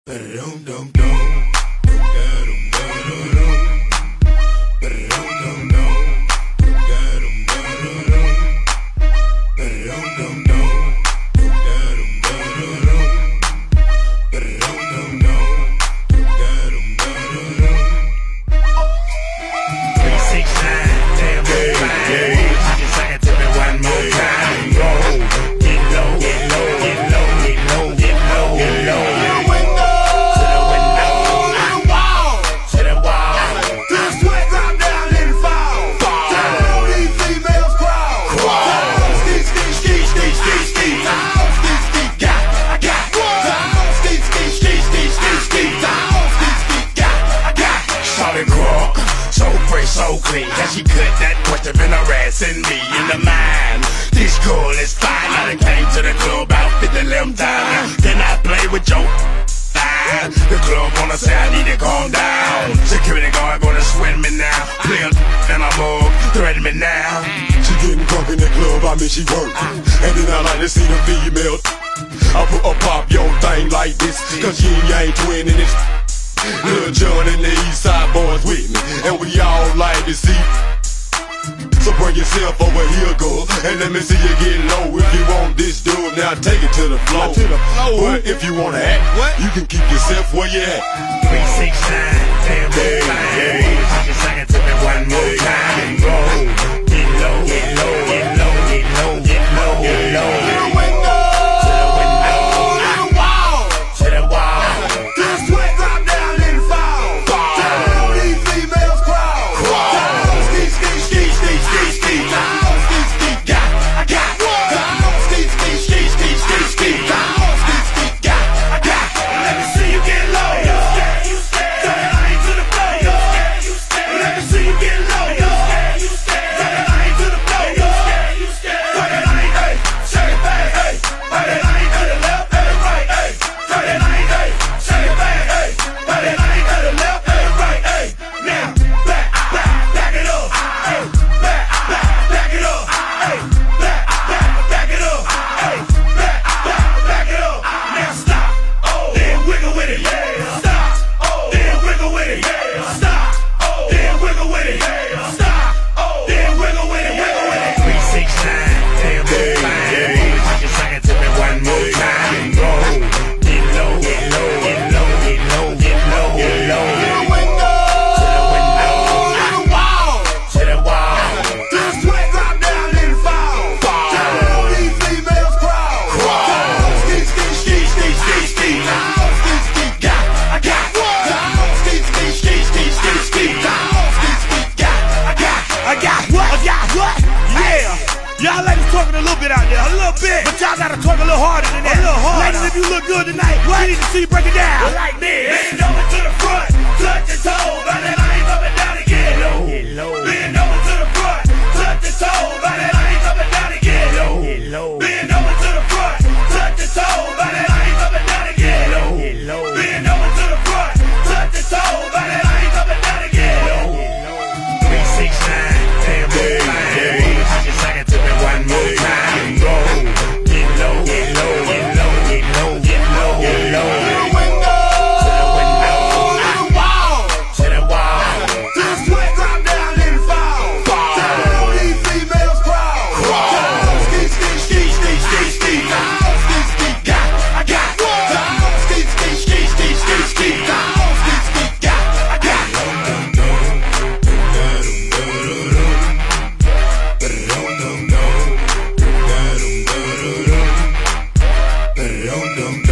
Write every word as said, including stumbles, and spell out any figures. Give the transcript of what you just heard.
So clean, that she cut that question been harassing me in the mind. This girl is fine. I done came to the club about fifty eleven times. Then I play with your line. The club wanna say I need to calm down. Security guard gonna sweat me now. Play a and I'm up, threaten me now. She getting drunk in the club, I mean she work. And then I like to see the female. I put a pop your thing like this, cause yin yang twin in this. Lil Jon and the East Side boys with me, and we all like to see. So bring yourself over here, girl, and let me see you get low. If you want this dude, now take it to the floor. To the floor. But if you wanna act, what? You can keep yourself where you at. Three, six, nine, damn, yeah, yeah. You can sing it to me one more time. Go, get low, get low, get low, get low, get low, get low. To the window, to the window, to the wall, to the wall. This sweat drop down and fall. Tell all these females crawl. Tell all ski, ski, ski, ski, ski, ski. Tell all ski, ski, got, I got. Tell all ski, ski, ski, ski, ski, ski. Tell all ski, ski, got, I got. Let me see you get low. You scared, you scared. Turn the line to the floor. You scared, you scared. Let me see you get low. You scared, you scared. Turn the line to the floor. You scared, you scared. Turn the line, hey, shake it back, hey. Turn the line to the left and the right, hey. Turn the line, hey, shake it back, hey. Turn the line to the left and the right, hey. Now, back, back, back it up, hey. Back, back, back it up, hey. Back, back, back it up, hey. Back, back, back it up. Now stop, oh, then wiggle with it, yeah. Stop, oh, then wiggle with it, yeah. Stop, oh, then wiggle with it, yeah. Stop, oh, then wiggle with it, wiggle with it. Three, six, nine, damn, yeah, yeah. You can sing it to me one more time. Go, get low, get low, get low, get low, get low, get low. To the window, to the window, to the wall, to the wall. This sweat drop down and fall. Tell all these females crawl. Tell all ski, ski, ski, ski, ski, ski. Tell all ski, ski, got, I got. Tell all ski, ski, ski, ski, ski, ski. Tell all ski, ski, got, I got. I got what? I got what? Yeah. Y'all ladies talking a little bit out there, a little bit. But y'all gotta talk a little harder than that. A little harder. Ladies, if you look good tonight, what? We need to see you break it down. Like this. Bend over to the front, touch your toes, by that line up and down again. Low, get low. Bend over to the front, touch your toes, by that line up and down again. Low, get low. Bend over to the front, touch your toes, by that line up and down again. Low, get low. Bend over to the front, touch your toes, by that line up and down again. Low, get low. Three, six, nine, damn, yeah, yeah. You can sing it to me one more time. Go, get low, get low, get low, get low, get low, get low. To the window, to the window, to the wall, to the wall. This sweat drop down and fall. Tell all these females crawl. Tell all ski, ski, ski, ski, ski, ski. Tell all ski, ski, got, I got. Tell all ski, ski, ski, ski, ski, ski. Tell all ski, ski, got, I got. Dum dum